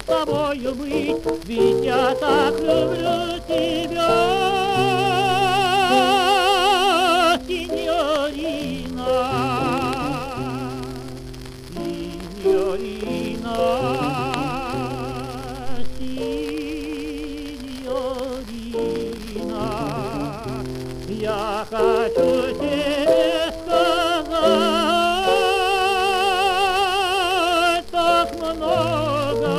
с тобою быть, ведь я так люблю тебя, синьорина, синьорина, синьорина. Я хочу тебе сказать так много.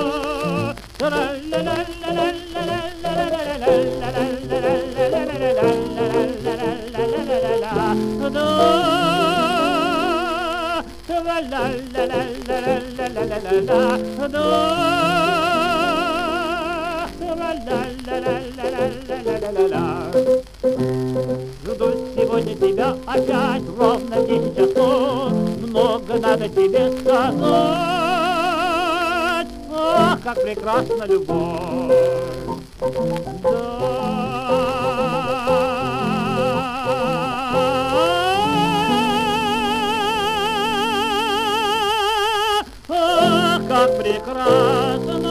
Жду сегодня тебя опять ровно в 10 часов. Много надо тебе сказать. Ах, как прекрасна любовь! Ах, как прекрасна